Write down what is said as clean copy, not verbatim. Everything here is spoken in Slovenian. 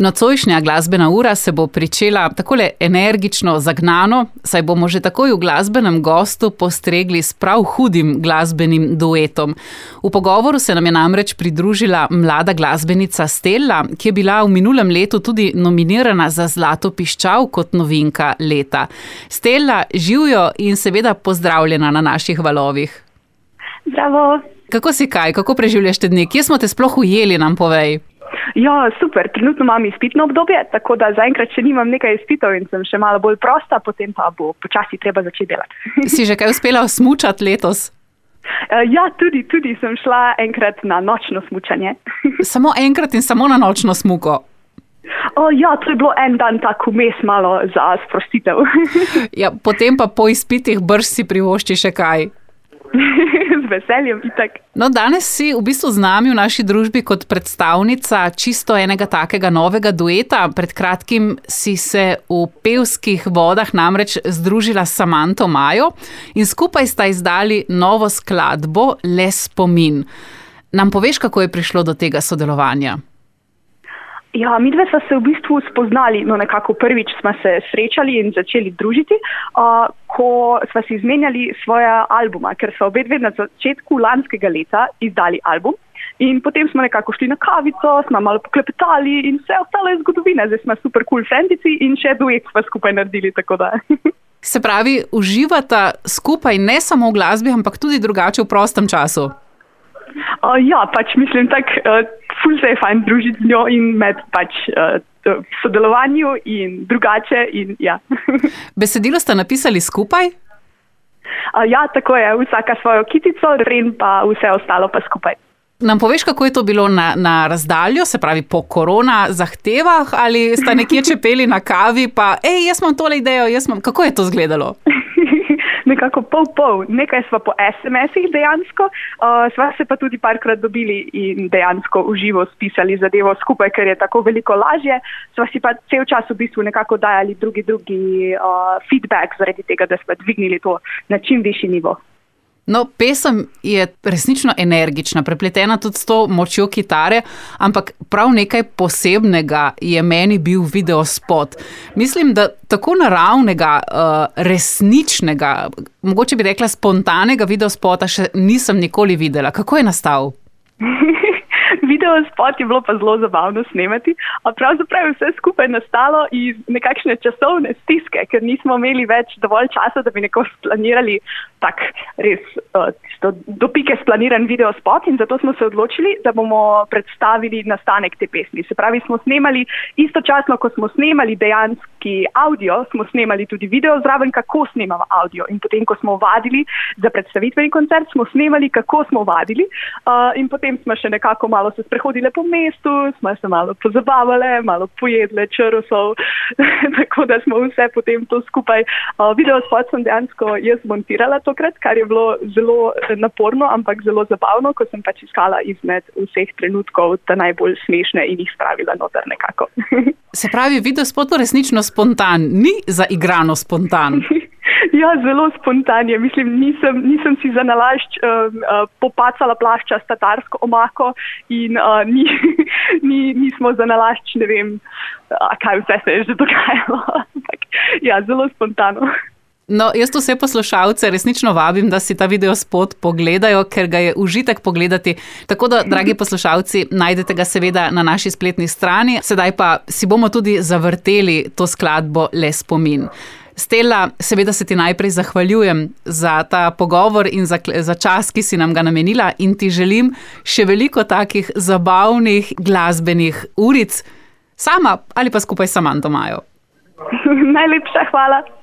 Nocojšnja glasbena ura se bo pričela takole energično, zagnano, saj bomo že takoj v glasbenem gostu postregli s prav hudim glasbenim duetom. V pogovoru se nam je namreč pridružila mlada glasbenica Stella, ki je bila v minulem letu tudi nominirana za Zlato piščal kot novinka leta. Stella, živjo in seveda pozdravljena na naših valovih. Zdravo. Kako si kaj? Kako preživljaš te dni? Kje smo te sploh ujeli, nam povej? Ja, super. Trenutno imam izpitno obdobje, tako da zaenkrat še nimam nekaj izpitov in sem še malo bolj prosta, potem pa bo počasi treba začeti delati. Si že kaj uspela smučati letos? Ja, tudi sem šla enkrat na nočno smučanje. Samo enkrat in samo na nočno smuko? Ja, to je bilo en dan tako vmes malo za sprostitev. Ja, potem pa po izpitih brž si privošči še kaj. Z veseljem, itak. No, danes si v bistvu z nami v naši družbi kot predstavnica čisto enega takega novega dueta. Pred kratkim si se v pevskih vodah namreč združila s Samanto Majo in skupaj sta izdali novo skladbo Le spomin. Nam poveš, kako je prišlo do tega sodelovanja? Ja, midve sva se v bistvu spoznali, nekako prvič sva se srečali in začeli družiti, ko sva si izmenjali svoja albuma, ker sva obedve na začetku lanskega leta izdali album in potem smo nekako šli na kavico, smo malo poklepetali in vse ostalo je zgodovina. Zdaj smo super cool frendici in še duet sva skupaj naredili, tako da. Se pravi, uživata skupaj ne samo v glasbi, ampak tudi drugače v prostem času? Ja, mislim tako, ful se je fajn družiti z njo in med sodelovanju in drugače in ja. Besedilo sta napisali skupaj? Ja, tako je, vsaka svojo kitico, refren pa vse ostalo pa skupaj. Nam poveš, kako je to bilo na razdaljo, se pravi po korona zahtevah ali sta nekje čepeli na kavi pa, jaz imam tole idejo, kako je to izgledalo? Nekako pol. Nekaj sva po SMS-ih dejansko, sva se pa tudi parkrat dobili in dejansko v živo spisali zadevo skupaj, ker je tako veliko lažje. Sva si pa cel čas v bistvu nekako dajali drugi feedback zaradi tega, da sva dvignili to na čim višji nivo. No, pesem je resnično energična, prepletena tudi s to močjo kitare, ampak prav nekaj posebnega je meni bil videospot. Mislim, da tako naravnega, resničnega, mogoče bi rekla spontanega videospota še nisem nikoli videla. Kako je nastal? Videospot je bilo pa zelo zabavno snemati, a pravzaprav je vse skupaj nastalo iz nekakšne časovne stiske, ker nismo imeli več dovolj časa, da bi neko splanirali tak res do pike splaniran videospot in zato smo se odločili, da bomo predstavili nastanek te pesmi. Se pravi, smo snemali istočasno, ko smo snemali dejanski audio, smo snemali tudi video zraven, kako snemamo audio in potem, ko smo vadili za predstavitveni koncert, smo snemali, kako smo vadili in potem smo še nekako malo se sprehodile po mestu, smo se malo pozabavale, malo pojedle črosov, tako da smo vse potem to skupaj. Videospot sem dejansko jaz montirala tokrat, kar je bilo zelo naporno, ampak zelo zabavno, ko sem pač iskala izmed vseh trenutkov ta najbolj smešne in jih spravila noter nekako. Se pravi, videospot je resnično spontan, ni zaigrano spontan. Ja, zelo spontan je. Mislim, nisem si za nalašč popacala plašča s tatarsko omako in nismo za nalašč, ne vem, kaj vse se je že dogajalo. Ja, zelo spontano. No, jaz vse poslušalce resnično vabim, da si ta videospot pogledajo, ker ga je užitek pogledati. Tako da, dragi poslušalci, najdete ga seveda na naši spletni strani. Sedaj pa si bomo tudi zavrteli to skladbo Le spomin. Stella, seveda se ti najprej zahvaljujem za ta pogovor in za čas, ki si nam ga namenila in ti želim še veliko takih zabavnih glasbenih uric, sama ali pa skupaj s Samanto Majo. Najlepša hvala.